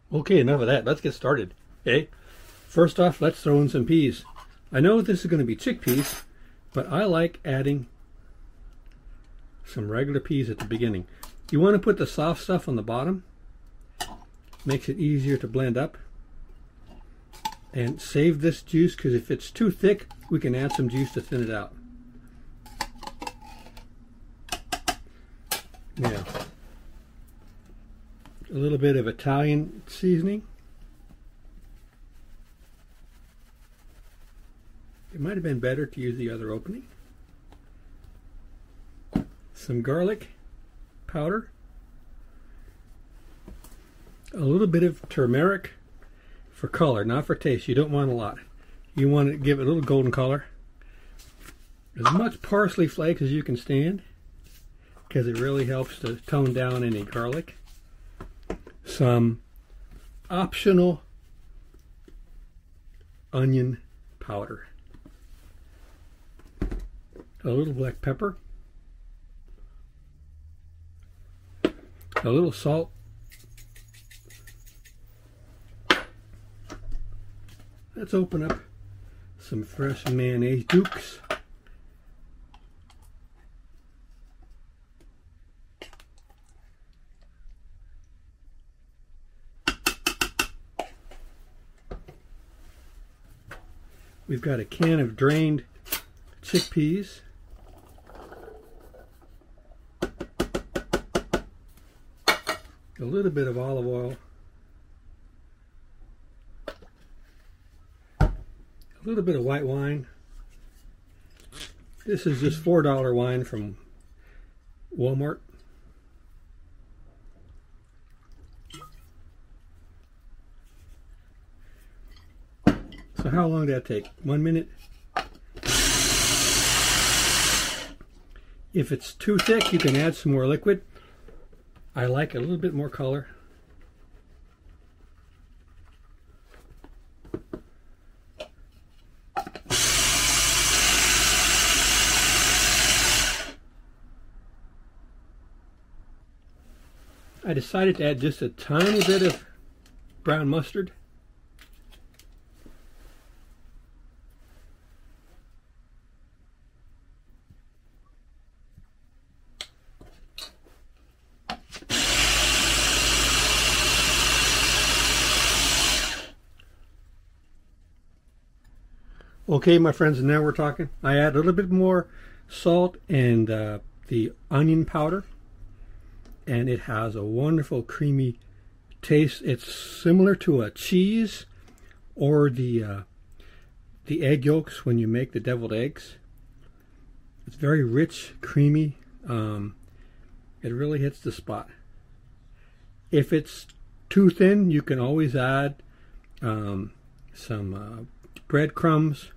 Okay, enough of that. Let's get started. Okay, first off, let's throw in some peas. I know this is going to be chickpeas, but I like adding some regular peas at the beginning. You want to put the soft stuff on the bottom. Makes it easier to blend up. And save this juice, because if it's too thick, we can add some juice to thin it out. Now, a little bit of Italian seasoning. It might have been better to use the other opening. Some garlic powder. A little bit of turmeric for color, not for taste. You don't want a lot. You want to give it a little golden color. As much parsley flakes as you can stand, because it really helps to tone down any garlic. Some optional onion powder. A little black pepper. A little salt. Let's open up some fresh mayonnaise Dukes. We've got a can of drained chickpeas. A little bit of olive oil. A little bit of white wine. This is just $4 wine from Walmart. So how long did that take? 1 minute? If it's too thick, you can add some more liquid. I like a little bit more color. I decided to add just a tiny bit of brown mustard. Okay, my friends, and now we're talking. I add a little bit more salt and the onion powder, and it has a wonderful creamy taste. It's similar to a cheese or the egg yolks when you make the deviled eggs. It's very rich, creamy. It really hits the spot. If it's too thin, you can always add some breadcrumbs.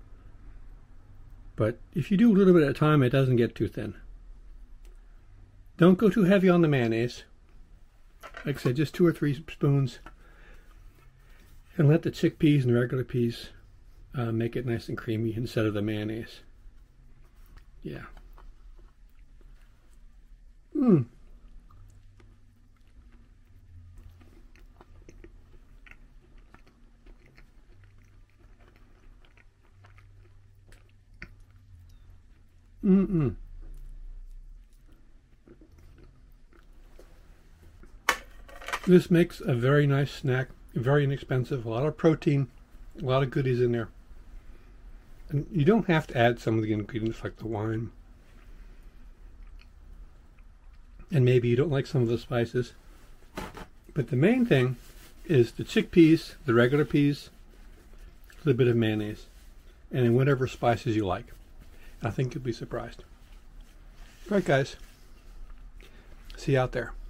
But if you do a little bit at a time, it doesn't get too thin. Don't go too heavy on the mayonnaise. Like I said, just 2 or 3 spoons. And let the chickpeas and regular peas make it nice and creamy instead of the mayonnaise. Yeah. Mmm. Mm-mm. This makes a very nice snack, very inexpensive, a lot of protein, a lot of goodies in there. And you don't have to add some of the ingredients like the wine. And maybe you don't like some of the spices. But the main thing is the chickpeas, the regular peas, a little bit of mayonnaise, and then whatever spices you like. I think you'll be surprised. All right, guys. See you out there.